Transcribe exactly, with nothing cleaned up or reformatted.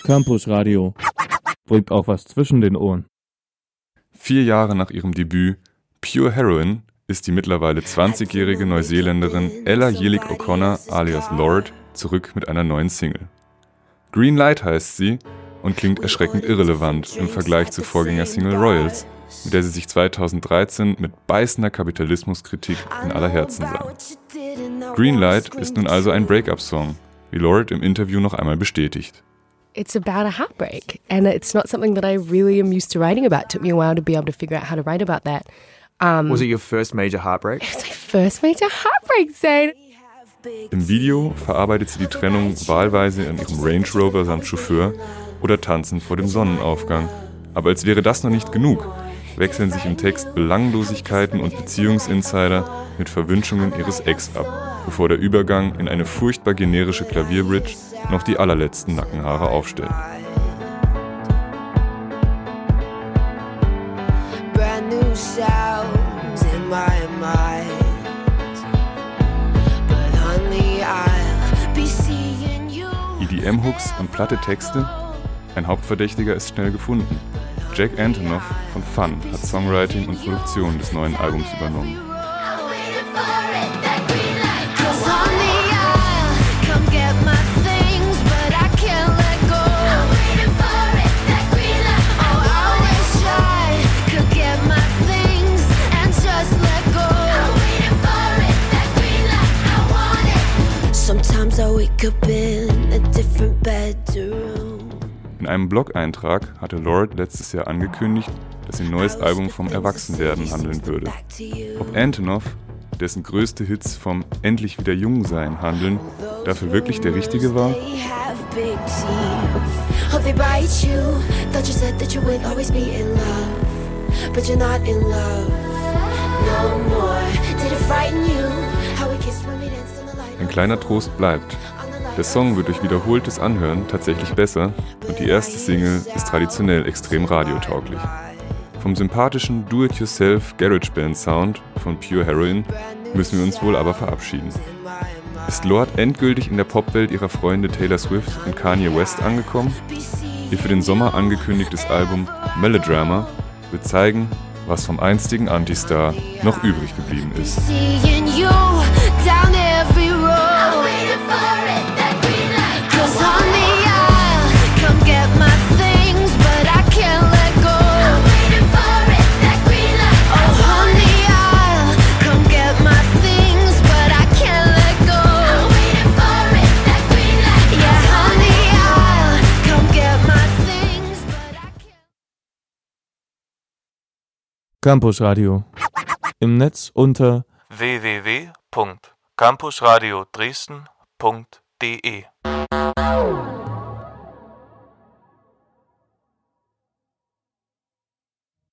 Campus Radio bringt auch was zwischen den Ohren. Vier Jahre nach ihrem Debüt Pure Heroin ist die mittlerweile zwanzigjährige Neuseeländerin Ella Jelig O'Connor alias Lorde zurück mit einer neuen Single. Green Light heißt sie und klingt erschreckend irrelevant im Vergleich zur Vorgängersingle Royals, mit der sie sich zweitausenddreizehn mit beißender Kapitalismuskritik in aller Herzen sang. Green Light ist nun also ein Break-up-Song, wie Lorde im Interview noch einmal bestätigt. It's about a heartbreak, and it's not something that I really am used to writing about. It took me a while to be able to figure out how to write about that. Um, Was it your first major heartbreak? It was my first major heartbreak, Zane. Im Video verarbeitet sie die Trennung wahlweise in ihrem Range Rover samt Chauffeur oder tanzend vor dem Sonnenaufgang. Aber als wäre das noch nicht genug, wechseln sich im Text Belanglosigkeiten und Beziehungsinsider mit Verwünschungen ihres Ex ab, bevor der Übergang in eine furchtbar generische Klavierbridge noch die allerletzten Nackenhaare aufstellt. E D M-Hooks und platte Texte? Ein Hauptverdächtiger ist schnell gefunden. Jack Antonoff von Fun hat Songwriting und Produktion des neuen Albums übernommen. In einem Blog-Eintrag hatte Lorde letztes Jahr angekündigt, dass ihr neues Album vom Erwachsenwerden handeln würde. Ob Antonoff, dessen größte Hits vom Endlich wieder jung sein handeln, dafür wirklich der richtige war? Ein kleiner Trost bleibt. Der Song wird durch wiederholtes Anhören tatsächlich besser und die erste Single ist traditionell extrem radiotauglich. Vom sympathischen Do-It-Yourself-Garage-Band-Sound von Pure Heroin müssen wir uns wohl aber verabschieden. Ist Lorde endgültig in der Popwelt ihrer Freunde Taylor Swift und Kanye West angekommen? Ihr für den Sommer angekündigtes Album Melodrama wird zeigen, was vom einstigen Antistar noch übrig geblieben ist. Campus Radio. Im Netz unter w w w punkt campusradio dresden punkt d e